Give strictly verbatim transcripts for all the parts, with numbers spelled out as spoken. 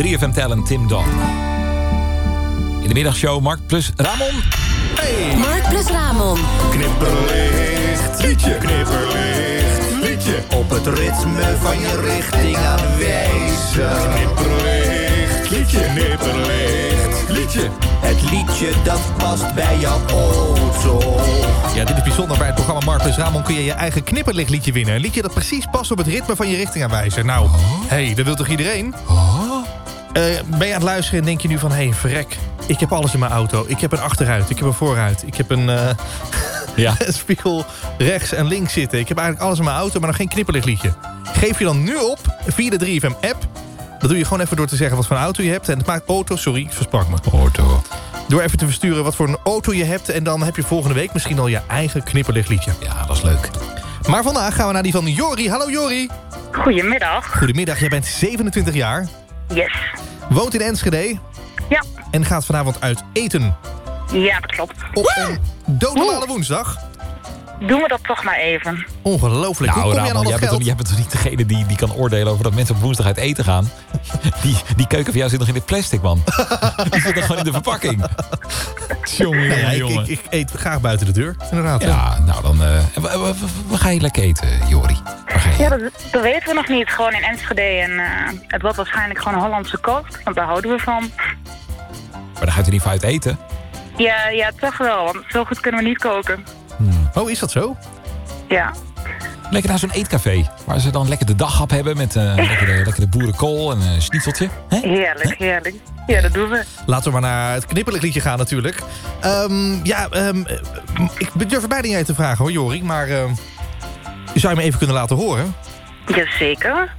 drie F M talent Tim Don. In de middagshow Mark plus Ramon. Hey. Mark plus Ramon. Knipperlicht, liedje, knipperlicht, liedje. Op het ritme van je richting aanwijzen. Knipperlicht, liedje, knipperlicht, liedje. Het liedje dat past bij jouw auto. Ja, dit is bijzonder. Bij het programma Mark plus Ramon kun je je eigen knipperlichtliedje winnen. Een liedje dat precies past op het ritme van je richtingaanwijzer. Nou, hé, oh. hey, dat wil toch iedereen? Oh. Uh, ben je aan het luisteren en denk je nu van... hé, hey, verrek, ik heb alles in mijn auto. Ik heb een achteruit, ik heb een vooruit. Ik heb een, uh, ja. een spiegel rechts en links zitten. Ik heb eigenlijk alles in mijn auto, maar nog geen knipperlichtliedje. Geef je dan nu op via de drie F M app. Dat doe je gewoon even door te zeggen wat voor een auto je hebt. En het maakt auto, sorry, ik versprak me. Auto. Door even te versturen wat voor een auto je hebt. En dan heb je volgende week misschien al je eigen knipperlichtliedje. Ja, dat is leuk. Maar vandaag gaan we naar die van Jori. Hallo Jori. Goedemiddag. Goedemiddag, jij bent zevenentwintig jaar. Yes. Woont in Enschede. Ja. En gaat vanavond uit eten. Ja, dat klopt. Op een doodnormale woensdag. Doen we dat toch maar even. Ongelooflijk. Nou, Hoe kom je Ramon, aan al jij, dat bent geld? toch, jij bent toch niet degene die, die kan oordelen over dat mensen op woensdag uit eten gaan? Die, die keuken van jou zit nog in dit plastic, man. Die zit nog gewoon in de verpakking. Jongen, Nou ja, ik, jongen. ik, ik eet graag buiten de deur, inderdaad. Ja, nou dan... Uh, waar ga je lekker eten, Jori? Waar ga je? Ja, dat, dat weten we nog niet. Gewoon in Enschede. En uh, het wordt waarschijnlijk gewoon een Hollandse kost. Want daar houden we van. Maar dan gaat u niet voor uit eten? Ja, ja, toch wel. Want zo goed kunnen we niet koken. Hmm. Oh, is dat zo? Ja. Lekker naar zo'n eetcafé. Waar ze dan lekker de daghap hebben met uh, lekker, de, lekker de boerenkool en een schnitzeltje. Hè? Heerlijk, heerlijk. Ja, dat doen we. Laten we maar naar het knipperlichtliedje gaan natuurlijk. Um, ja, um, ik durf er bijna niet uit te vragen hoor, Jori. Maar uh, zou je me even kunnen laten horen? Jazeker.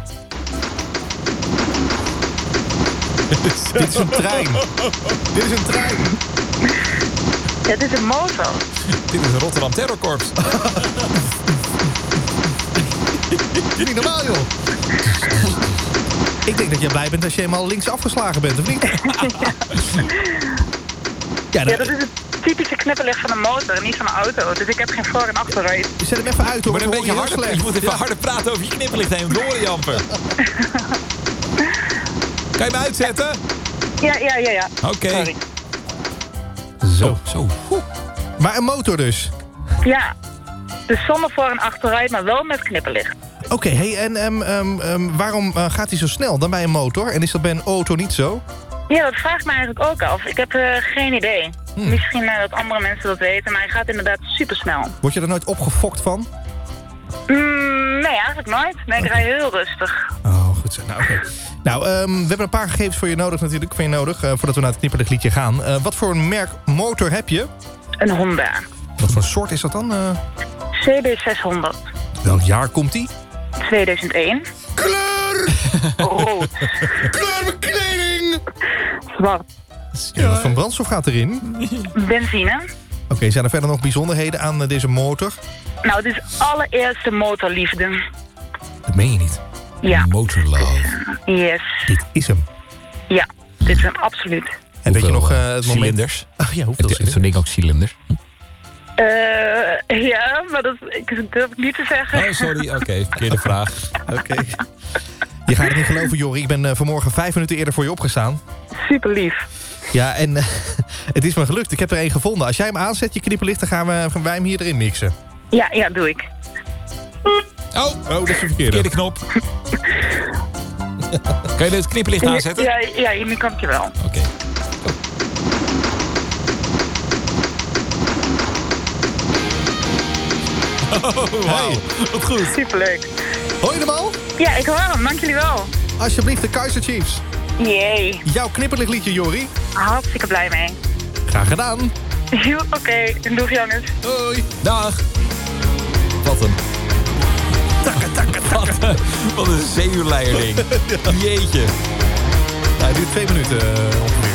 Dit is een trein. Dit is een trein. Ja, dit is een motor. Dit is een Rotterdam Terrorkorps. Dit is niet normaal, joh. Ik denk dat jij blij bent als je helemaal links afgeslagen bent, of niet? Ja, ja, dat is het typische knipperlicht van een motor, niet van een auto. Dus ik heb geen voor- en achterruit. Zet hem even uit, hoor. Maar een beetje harder, slecht. je moet even ja. harder praten over je knipperlicht heen. Door, Jamper. Kan je me uitzetten? Ja, ja, ja, ja. Oké. Okay. Zo. Zo. Maar een motor dus? Ja. Dus zonder voor- en achteruit, maar wel met knipperlicht. Oké, okay, hey, en um, um, um, waarom uh, gaat hij zo snel dan bij een motor? En is dat bij een auto niet zo? Ja, dat vraag ik me eigenlijk ook af. Ik heb uh, geen idee. Hmm. Misschien uh, dat andere mensen dat weten, maar hij gaat inderdaad supersnel. Word je er nooit opgefokt van? Mm, nee, eigenlijk nooit. Nee, ik rij heel rustig. Oh, goed zo. Nou, oké. Okay. Nou, um, we hebben een paar gegevens voor je nodig natuurlijk. Van je nodig, uh, voordat we naar het knipperlichtliedje gaan. Uh, wat voor een merk motor heb je? Een Honda. Wat voor soort is dat dan? Uh... C B zeshonderd. Welk jaar komt die? tweeduizend één. Kleur! Rood. Kleurbekleding! Zwart. Ja, wat voor brandstof gaat erin? Benzine. Oké, okay, zijn er verder nog bijzonderheden aan uh, deze motor? Nou, het is allereerste motorliefde. Dat meen je niet? Ja. Motorlove. Yes. Dit is hem. Ja, dit is hem, absoluut. En hoeveel, weet je nog uh, het moment... Cilinders? Ach ja, hoeveel Heeft zo'n ding ook cilinders? Uh, ja, maar dat ik durf ik niet te zeggen. Oh, sorry. Oké, okay, verkeerde vraag. Oké. Okay. Je gaat het niet geloven, Jori. Ik ben uh, vanmorgen vijf minuten eerder voor je opgestaan. Super lief. Ja, en uh, het is me gelukt. Ik heb er één gevonden. Als jij hem aanzet, je knipperlicht, dan gaan, we, gaan wij hem hier erin mixen. Ja, ja, doe ik. Oh, oh dat is de verkeerde. verkeerde knop. Kan je het knipperlicht aanzetten? Ja, ja, ja nu kan ik je wel. Oké. Okay. Oh, wauw. Hey, wat goed. Superleuk. Hoor je hem al? Ja, ik hoor hem. Dank jullie wel. Alsjeblieft, de Kaiser Chiefs. Jee. Jouw knipperlichtliedje, Jori. Hartstikke blij mee. Graag gedaan. Oké, okay. Doeg jongens. Hoi. Dag. Wat een... Takka, takka, takka. Wat, wat een zenuwleierding. Jeetje. Nou, het duurt twee minuten uh, ongeveer.